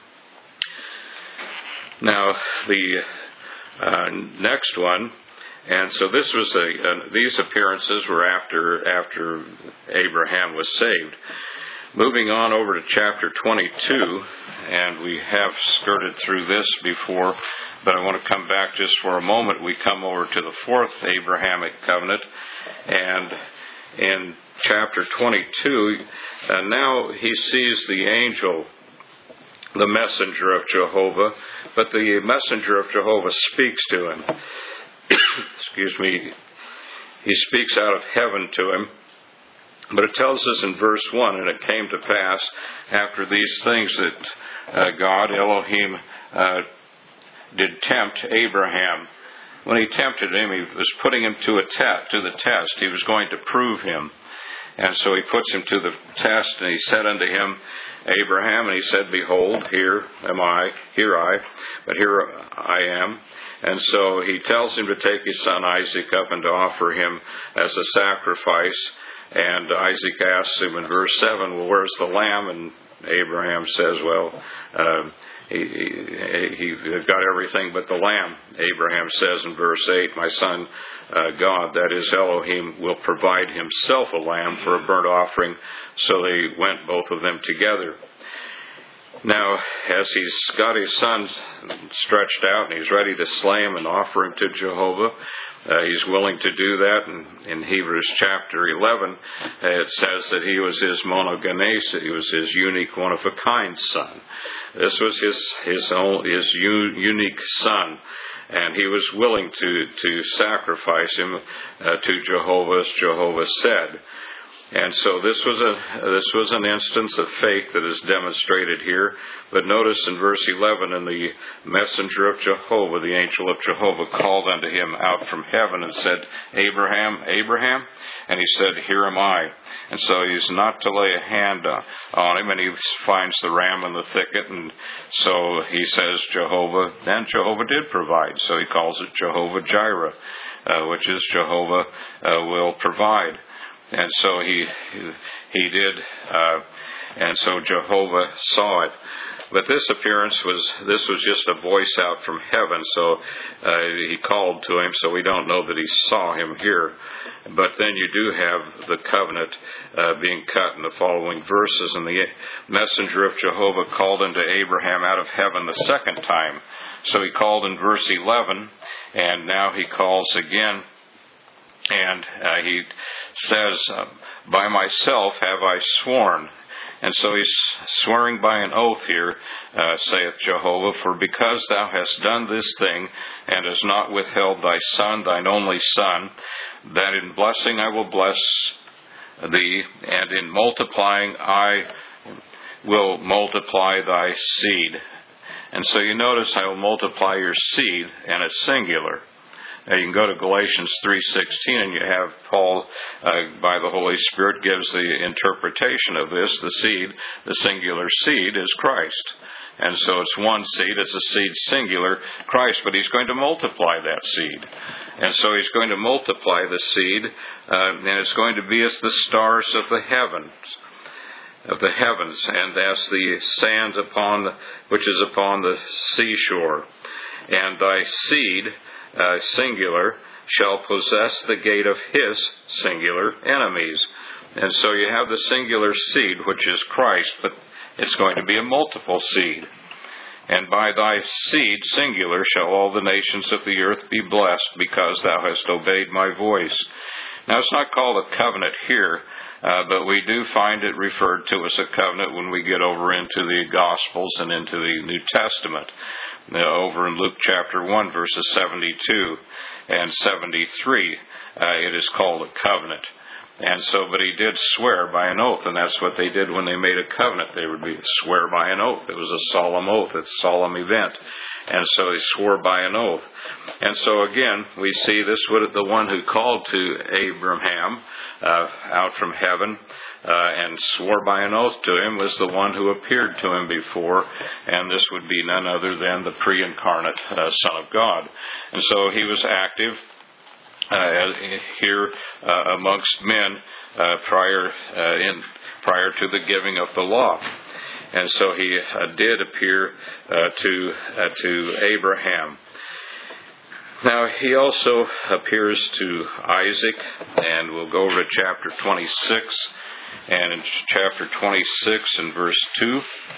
Now, the uh, next one, and so this was a, uh, these appearances were after after Abraham was saved. Moving on over to chapter twenty-two, and we have skirted through this before, but I want to come back just for a moment. We come over to the fourth Abrahamic covenant, and in chapter twenty-two, uh, now he sees the angel, the messenger of Jehovah, but the messenger of Jehovah speaks to him. Excuse me. He speaks out of heaven to him. But it tells us in verse one, "And it came to pass after these things that uh, God, Elohim, uh, did tempt Abraham." When he tempted him, he was putting him to a te- to the test. He was going to prove him. And so he puts him to the test, and he said unto him, Abraham, and he said, Behold, here am I, here I, but here I am. And so he tells him to take his son Isaac up and to offer him as a sacrifice. And Isaac asks him in verse seven, well, where's the lamb? And Abraham says, well, uh, he, he, he got everything but the lamb. Abraham says in verse eight, my son, uh, God, that is Elohim, will provide himself a lamb for a burnt offering. So they went, both of them, together. Now, as he's got his son stretched out and he's ready to slay him and offer him to Jehovah, Uh, he's willing to do that. And in Hebrews chapter eleven, uh, it says that he was his monogenes, he was his unique, one-of-a-kind son. This was his his own his u- unique son, and he was willing to to sacrifice him uh, to Jehovah, as Jehovah said. And so this was a this was an instance of faith that is demonstrated here. But notice in verse eleven, and the messenger of Jehovah, the angel of Jehovah, called unto him out from heaven and said, Abraham, Abraham? And he said, Here am I. And so he's not to lay a hand on him, and he finds the ram in the thicket, and so he says, Jehovah, and Jehovah did provide. So he calls it Jehovah Jireh, uh, which is Jehovah uh, will provide. And so he he did, uh, and so Jehovah saw it. But this appearance was, this was just a voice out from heaven, so uh, he called to him, so we don't know that he saw him here. But then you do have the covenant uh, being cut in the following verses. And the messenger of Jehovah called unto Abraham out of heaven the second time. So he called in verse eleven, and now he calls again. And uh, he says, uh, By myself have I sworn. And so he's swearing by an oath here, uh, saith Jehovah, For because thou hast done this thing, and hast not withheld thy son, thine only son, that in blessing I will bless thee, and in multiplying I will multiply thy seed. And so you notice I will multiply your seed, and it's singular. Now you can go to Galatians three sixteen, and you have Paul, uh, by the Holy Spirit, gives the interpretation of this. The seed, the singular seed, is Christ. And so it's one seed, it's a seed singular, Christ, but he's going to multiply that seed. And so he's going to multiply the seed, uh, and it's going to be as the stars of the heavens. Of the heavens, and as the sand upon the, which is upon the seashore. And thy seed, Uh, singular, shall possess the gate of his singular enemies. And so you have the singular seed, which is Christ, but it's going to be a multiple seed. And by thy seed, singular, shall all the nations of the earth be blessed, because thou hast obeyed my voice. Now, it's not called a covenant here, uh, but we do find it referred to as a covenant when we get over into the Gospels and into the New Testament. Now, over in Luke chapter one, verses seventy-two and seventy-three, uh, it is called a covenant. And so, but he did swear by an oath, and that's what they did when they made a covenant. They would be swear by an oath. It was a solemn oath, a solemn event. And so he swore by an oath. And so again, we see this would the one who called to Abraham uh, out from heaven uh, and swore by an oath to him was the one who appeared to him before, and this would be none other than the pre-incarnate uh, Son of God. And so he was active uh, here uh, amongst men uh, prior uh, in prior to the giving of the law. And so he uh, did appear uh, to uh, to Abraham. Now, he also appears to Isaac, and we'll go over to chapter twenty-six, and in chapter twenty-six and verse two.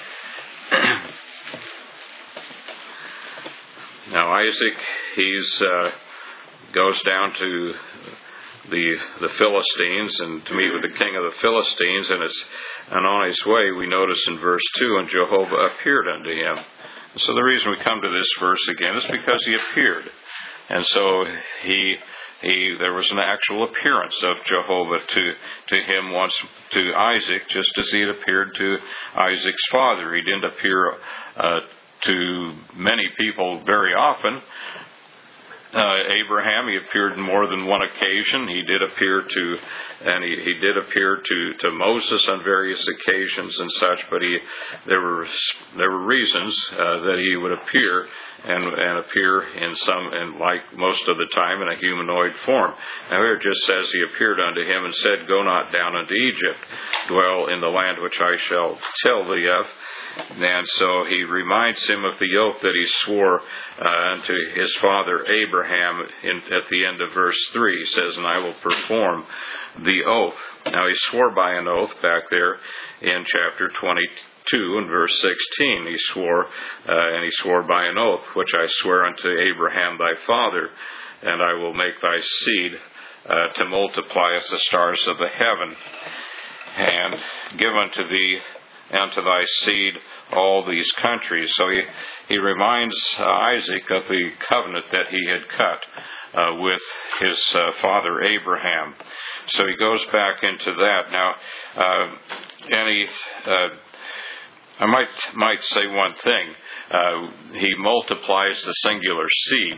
Now, Isaac, he's uh, goes down to the the Philistines and to meet with the king of the Philistines, and it's and on his way we notice in verse two, and Jehovah appeared unto him. And so the reason we come to this verse again is because he appeared, and so he he there was an actual appearance of Jehovah to to him once to Isaac, just as he had appeared to Isaac's father. He didn't appear uh, to many people very often. Uh, Abraham, he appeared on more than one occasion. He did appear to, and he, he did appear to, to Moses on various occasions and such. But he, there were there were reasons uh, that he would appear and and appear in some, and like most of the time, in a humanoid form. Now here it just says he appeared unto him and said, "Go not down unto Egypt, dwell in the land which I shall tell thee of." And so he reminds him of the oath that he swore uh, unto his father Abraham in, at the end of verse three. He says, "And I will perform the oath." Now he swore by an oath back there in chapter twenty-two and verse sixteen. He swore, uh, and he swore by an oath, "Which I swear unto Abraham thy father, and I will make thy seed uh, to multiply as the stars of the heaven, and give unto thee and to thy seed all these countries. So he, he reminds uh, Isaac of the covenant that he had cut uh, with his uh, father Abraham. So he goes back into that. Now, uh, and he, uh, I might might say one thing. Uh, he multiplies the singular seed.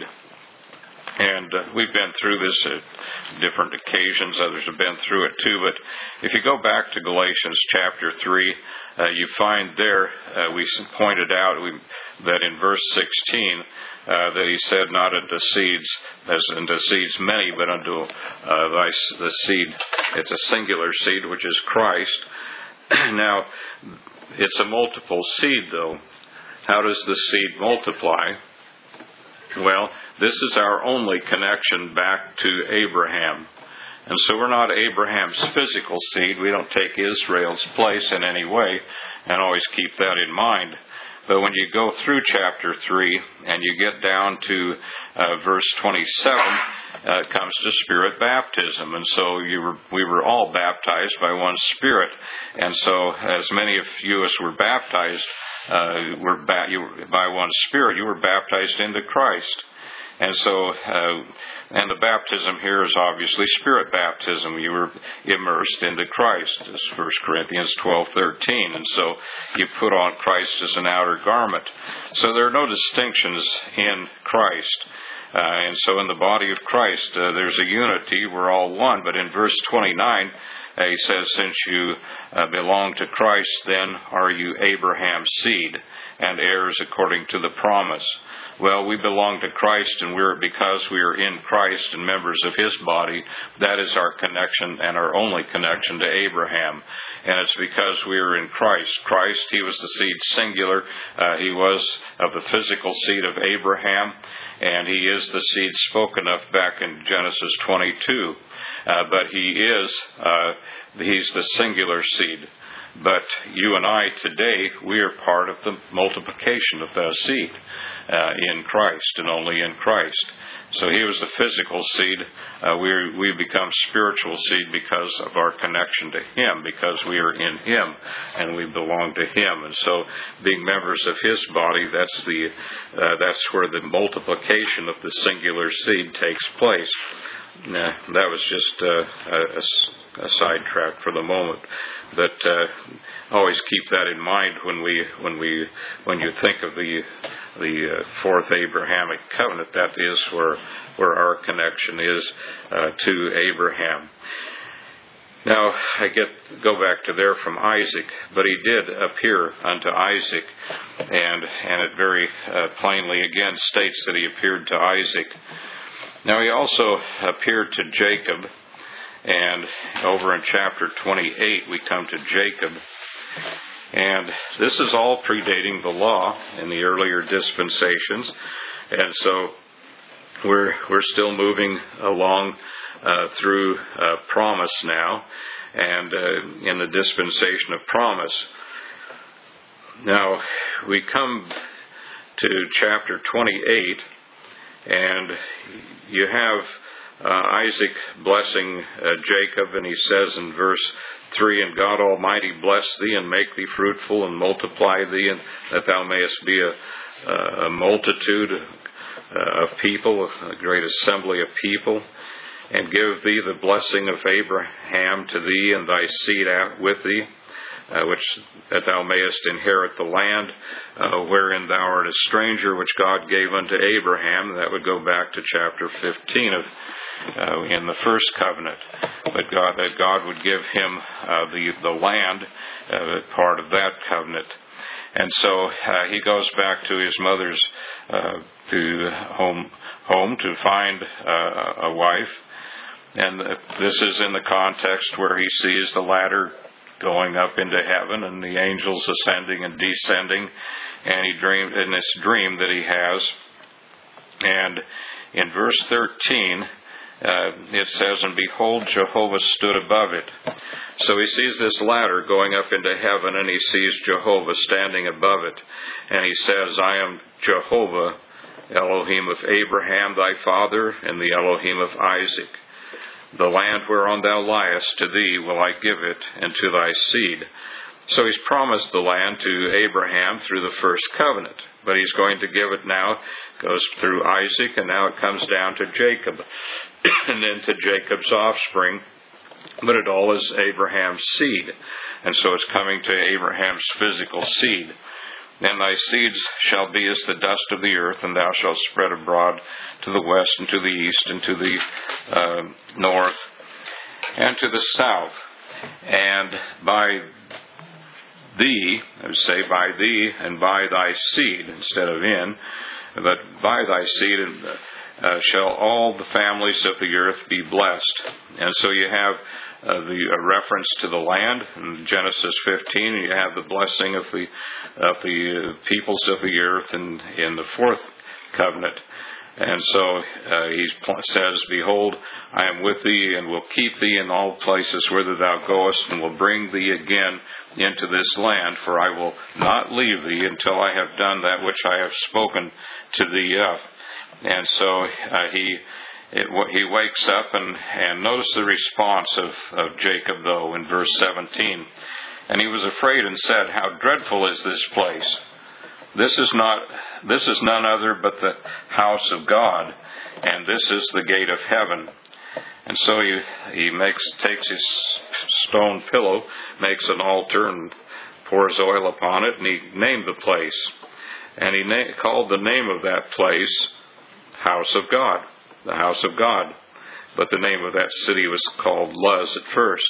And uh, we've been through this at different occasions. Others have been through it too. But if you go back to Galatians chapter three, uh, you find there, uh, we pointed out we, that in verse sixteen, uh, that he said, not unto seeds, as unto seeds many, but unto uh, thy, the seed. It's a singular seed, which is Christ. Now, it's a multiple seed, though. How does the seed multiply? Well, this is our only connection back to Abraham. And so we're not Abraham's physical seed. We don't take Israel's place in any way, and always keep that in mind. But when you go through chapter three and you get down to uh, verse twenty-seven, uh, it comes to Spirit baptism. And so you were, we were all baptized by one Spirit. And so as many of you as were baptized uh, were ba- you, by one Spirit, you were baptized into Christ. And so, uh, and the baptism here is obviously Spirit baptism. You were immersed into Christ, as First Corinthians twelve thirteen. And so you put on Christ as an outer garment. So there are no distinctions in Christ. Uh, and so in the body of Christ, uh, there's a unity. We're all one. But in verse twenty-nine, uh, he says, since you uh, belong to Christ, then are you Abraham's seed and heirs according to the promise. Well, we belong to Christ, and we're because we are in Christ and members of His body. That is our connection and our only connection to Abraham. And it's because we are in Christ. Christ, He was the seed singular. Uh, he was of the physical seed of Abraham, and He is the seed spoken of back in Genesis twenty-two. Uh, but He is, uh, He's the singular seed. But you and I today, we are part of the multiplication of the seed uh, in Christ and only in Christ. So He was the physical seed. Uh, we we become spiritual seed because of our connection to Him, because we are in Him and we belong to Him. And so, being members of His body, that's the uh, that's where the multiplication of the singular seed takes place. Nah, that was just uh, a, a, a sidetrack for the moment, but uh, always keep that in mind when we when we when you think of the the uh, fourth Abrahamic covenant. That is where where our connection is uh, to Abraham. Now I get go back to there from Isaac, but he did appear unto Isaac, and and it very uh, plainly again states that he appeared to Isaac. Now he also appeared to Jacob, and over in chapter twenty-eight we come to Jacob. And this is all predating the law in the earlier dispensations. And so we're we're still moving along uh, through uh, promise now, and uh, in the dispensation of promise. Now we come to chapter twenty-eight, and you have uh, Isaac blessing uh, Jacob, and he says in verse three, and God Almighty bless thee, and make thee fruitful, and multiply thee, and that thou mayest be a, a multitude uh, of people, a great assembly of people, and give thee the blessing of Abraham to thee, and thy seed with thee, Uh, which that thou mayest inherit the land uh, wherein thou art a stranger, which God gave unto Abraham. That would go back to chapter fifteen of uh, in the first covenant. But God, that God would give him uh, the the land, uh, part of that covenant. And so uh, he goes back to his mother's uh, to home home to find uh, a wife, and this is in the context where he sees the ladder going up into heaven and the angels ascending and descending, and he dreamed in this dream that he has. And in verse thirteen uh, it says, and behold, Jehovah stood above it. So he sees this ladder going up into heaven, and he sees Jehovah standing above it, and he says, I am Jehovah, Elohim of Abraham thy father, and the Elohim of Isaac. The land whereon thou liest, to thee will I give it, and to thy seed. So he's promised the land to Abraham through the first covenant, but he's going to give it now. It goes through Isaac, and now it comes down to Jacob, and then to Jacob's offspring. But it all is Abraham's seed, and so it's coming to Abraham's physical seed. And thy seeds shall be as the dust of the earth, and thou shalt spread abroad to the west, and to the east, and to the uh, north, and to the south. And by thee, I would say by thee, and by thy seed, instead of in, but by thy seed uh, shall all the families of the earth be blessed. And so you have Uh, the uh, reference to the land in Genesis fifteen. You have the blessing of the of the uh, peoples of the earth in, in the fourth covenant. And so uh, he says, Behold, I am with thee, and will keep thee in all places whither thou goest, and will bring thee again into this land, for I will not leave thee until I have done that which I have spoken to thee of. And so uh, he It, he wakes up, and, and notice the response of, of Jacob, though, in verse seventeen. And he was afraid and said, How dreadful is this place! This is not, this is none other but the house of God, and this is the gate of heaven. And so he, he makes, takes his stone pillow, makes an altar, and pours oil upon it, and he named the place. And he na- called the name of that place House of God. The house of God. But the name of that city was called Luz at first.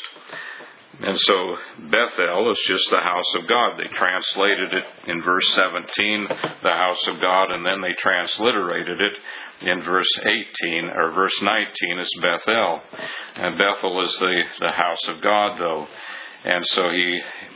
And so Bethel is just the house of God. They translated it in verse seventeen, the house of God, and then they transliterated it in verse eighteen, or verse nineteen as Bethel. And Bethel is the, the house of God, though. And so he,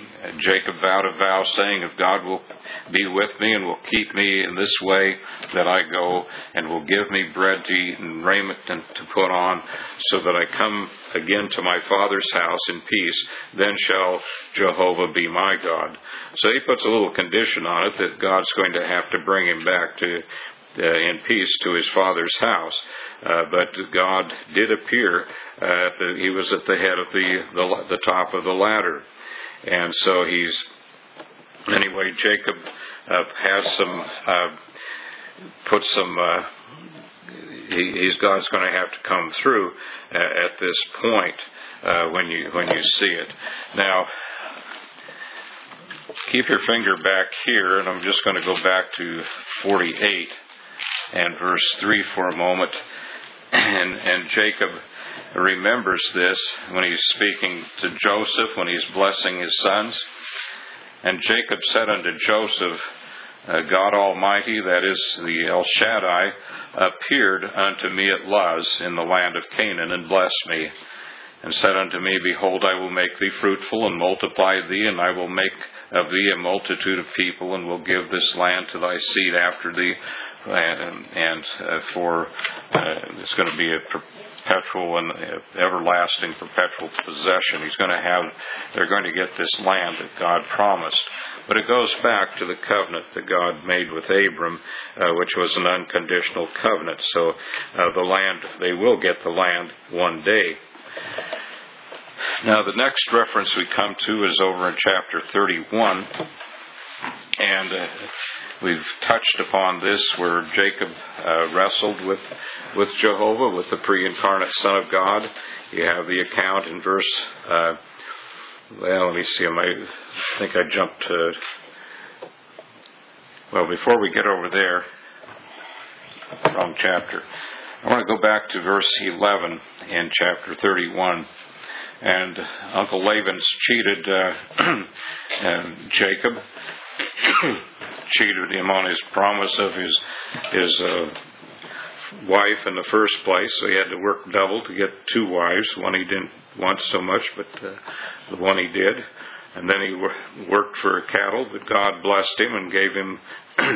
Jacob vowed a vow, saying, If God will be with me and will keep me in this way that I go, and will give me bread to eat and raiment and to put on, so that I come again to my father's house in peace, then shall Jehovah be my God. So he puts a little condition on it that God's going to have to bring him back to uh, in peace to his father's house. Uh, but God did appear. Uh, the, he was at the head of the, the the top of the ladder, and so he's anyway. Jacob uh, has some uh, put some. Uh, he, he's God's going to have to come through uh, at this point uh, when you when you see it. Now, keep your finger back here, and I'm just going to go back to forty-eight and verse three for a moment. And, and Jacob remembers this when he's speaking to Joseph, when he's blessing his sons. And Jacob said unto Joseph, uh, God Almighty, that is the El Shaddai, appeared unto me at Luz in the land of Canaan, and blessed me, and said unto me, Behold, I will make thee fruitful, and multiply thee, and I will make of thee a multitude of people, and will give this land to thy seed after thee. And, and uh, for uh, it's going to be a perpetual and everlasting perpetual possession. He's going to have, they're going to get this land that God promised. But it goes back to the covenant that God made with Abram, uh, which was an unconditional covenant. So uh, the land, they will get the land one day. Now the next reference we come to is over in chapter thirty-one. And uh, we've touched upon this where Jacob uh, wrestled with, with Jehovah, with the pre-incarnate Son of God. You have the account in verse, uh, well, let me see, I might, think I jumped to, well, before we get over there, wrong chapter. I want to go back to verse eleven in chapter thirty-one. And Uncle Laban's cheated uh, uh, Jacob. Cheated him on his promise of his his uh, wife in the first place, so he had to work double to get two wives. One he didn't want so much, but uh, the one he did. And then he wor- worked for cattle, but God blessed him and gave him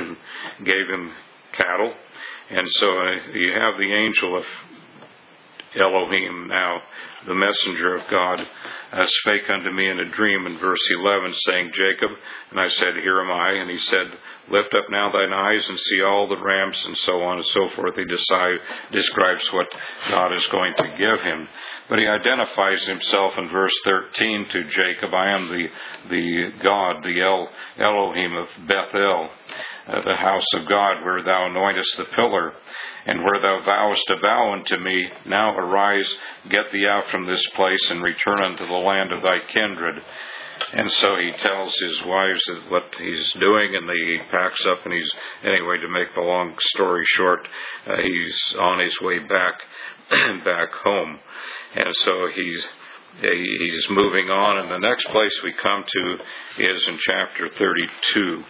gave him cattle. And so uh, you have the angel of Elohim, now the messenger of God, uh, spake unto me in a dream in verse eleven, saying, Jacob. And I said, Here am I. And he said, Lift up now thine eyes and see all the ramps, and so on and so forth. He decide, describes what God is going to give him. But he identifies himself in verse thirteen to Jacob. I am the the God, the El, Elohim of Bethel, uh, the house of God, where thou anointest the pillar, and where thou vowest a vow unto me. Now arise, get thee out from this place, and return unto the land of thy kindred. And so he tells his wives that what he's doing, and he packs up, and he's, anyway, to make the long story short, uh, he's on his way back, back home. And so he's, he's moving on, and the next place we come to is in chapter thirty-two.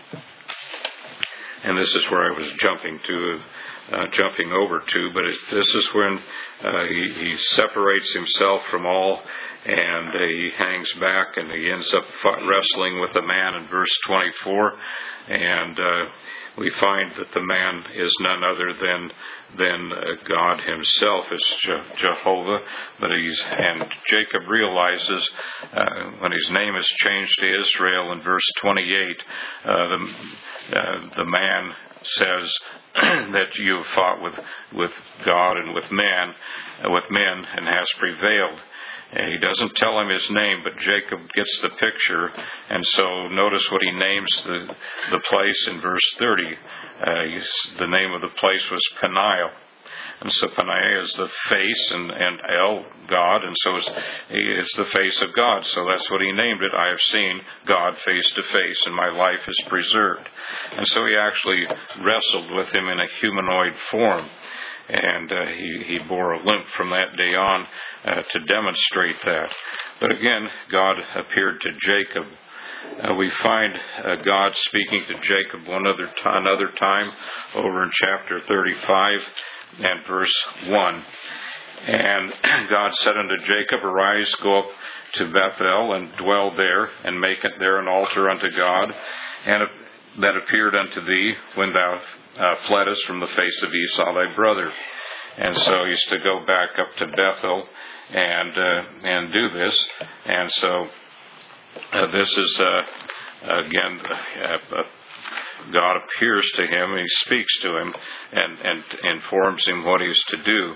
And this is where I was jumping to, uh, jumping over to, but it, this is when uh, he, he separates himself from all, and uh, he hangs back, and he ends up wrestling with a man in verse twenty-four, and uh, we find that the man is none other than than uh, God Himself, is Je- Jehovah. But he's and Jacob realizes uh, when his name is changed to Israel in verse twenty-eight, uh, the uh, the man says that you have fought with with God and with man, uh, with men, and has prevailed. And he doesn't tell him his name, but Jacob gets the picture. And so notice what he names the the place in verse thirty. Uh, he's, the name of the place was Peniel. And so Peniel is the face, and, and El, God, and so it's, it's the face of God. So that's what he named it. I have seen God face to face, and my life is preserved. And so he actually wrestled with him in a humanoid form. And uh, he, he bore a limp from that day on uh, to demonstrate that. But again, God appeared to Jacob. Uh, we find uh, God speaking to Jacob one other t- another time over in chapter thirty-five and verse one. And God said unto Jacob, Arise, go up to Bethel, and dwell there, and make it there an altar unto God, and that appeared unto thee when thou uh, fleddest from the face of Esau thy brother. And so he's to go back up to Bethel and uh, and do this. And so uh, this is uh, again uh, uh, God appears to him, and He speaks to him, and and informs him what he's to do.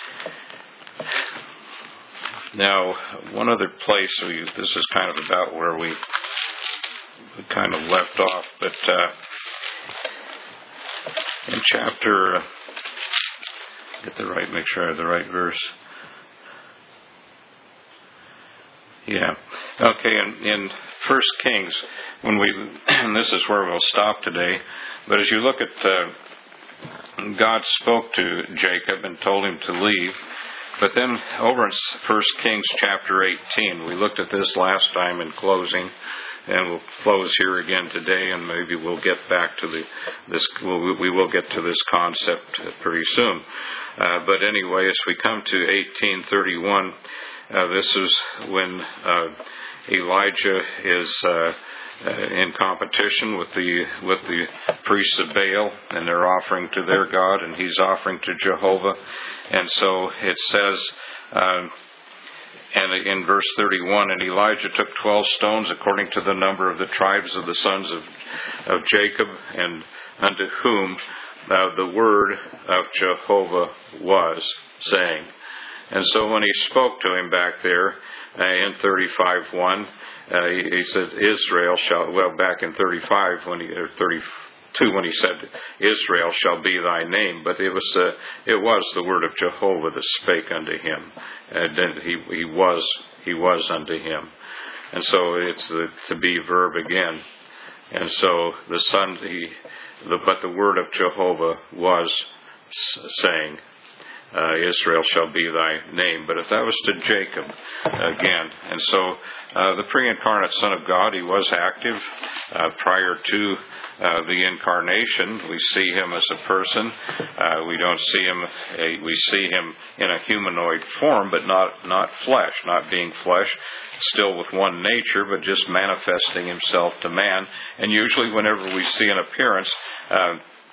Now, one other place, we, this is kind of about where we, we kind of left off, but uh, in chapter, uh, get the right, make sure I have the right verse. Yeah. Okay, in, in First Kings, when we, and this is where we'll stop today, but as you look at, uh, God spoke to Jacob and told him to leave. But then over in First Kings chapter eighteen, we looked at this last time in closing, and we'll close here again today, and maybe we'll get back to the this. We'll, we will get to this concept pretty soon. Uh, but anyway, as we come to eighteen thirty-one, uh, this is when uh, Elijah is uh, uh, in competition with the with the priests of Baal, and they're offering to their God, and he's offering to Jehovah. And so it says, uh, and in verse thirty-one, and Elijah took twelve stones according to the number of the tribes of the sons of, of Jacob, and unto whom uh, the word of Jehovah was, saying. And so when he spoke to him back there uh, in thirty-five one, uh, he, he said, Israel shall, well, back in thirty-five, when he, or thirty-two, when he said, Israel shall be thy name, but it was uh, it was the word of Jehovah that spake unto him, and then he he was he was unto him, and so it's the to be verb again, and so the son he, the, but the word of Jehovah was saying, uh, Israel shall be thy name. But if that was to Jacob again, and so uh, the pre-incarnate Son of God, he was active uh, prior to Uh, the incarnation. We see him as a person. Uh, we don't see him. Uh, we see him in a humanoid form, but not not flesh, not being flesh, still with one nature, but just manifesting himself to man. And usually, whenever we see an appearance, uh,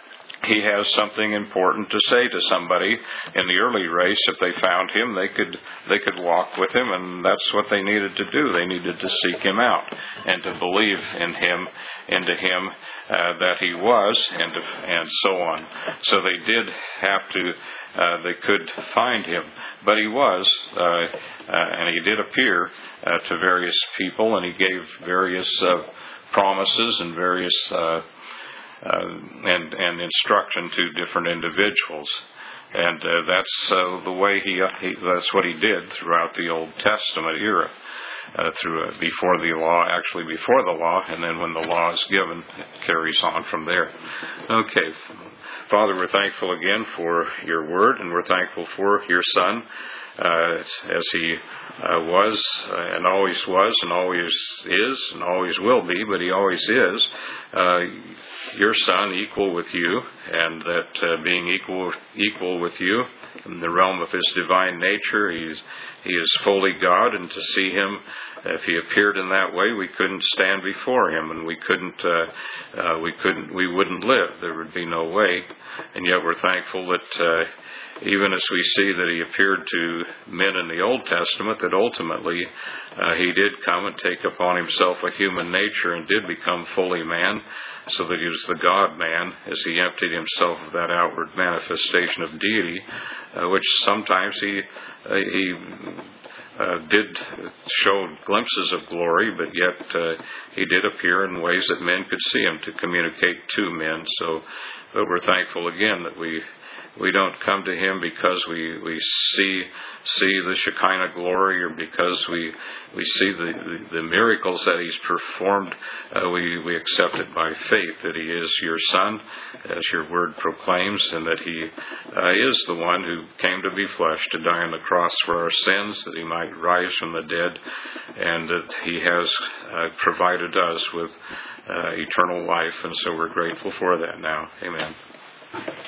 he has something important to say to somebody. In the early race, if they found him, they could they could walk with him, and that's what they needed to do. They needed to seek him out and to believe in him, into him uh, that he was, and to, and so on. So they did have to. Uh, they could find him, but he was, uh, uh, and he did appear uh, to various people, and he gave various uh, promises and various. Uh, Uh, and, and instruction to different individuals, and uh, that's uh, the way he, he that's what he did throughout the Old Testament era, uh, through uh, before the law, actually before the law, and then when the law is given, it carries on from there. Okay, Father, we're thankful again for your word, and we're thankful for your Son, uh, as he uh, was uh, and always was and always is and always will be, but he always is. Uh, your Son equal with you, and that uh, being equal equal with you in the realm of his divine nature, he's he is fully God, and to see him, if he appeared in that way, we couldn't stand before him, and we couldn't uh, uh, we couldn't we wouldn't live. There would be no way, and yet we're thankful that uh, even as we see that he appeared to men in the Old Testament, that ultimately uh, he did come and take upon himself a human nature and did become fully man, so that he was the God-man as he emptied himself of that outward manifestation of deity, uh, which sometimes he uh, he uh, did show glimpses of glory, but yet uh, he did appear in ways that men could see him to communicate to men. So, but we're thankful again that we We don't come to him because we, we see see the Shekinah glory, or because we we see the, the, the miracles that he's performed. Uh, we, we accept it by faith that he is your Son, as your word proclaims, and that he uh, is the one who came to be flesh, to die on the cross for our sins, that he might rise from the dead, and that he has uh, provided us with uh, eternal life. And so we're grateful for that now. Amen.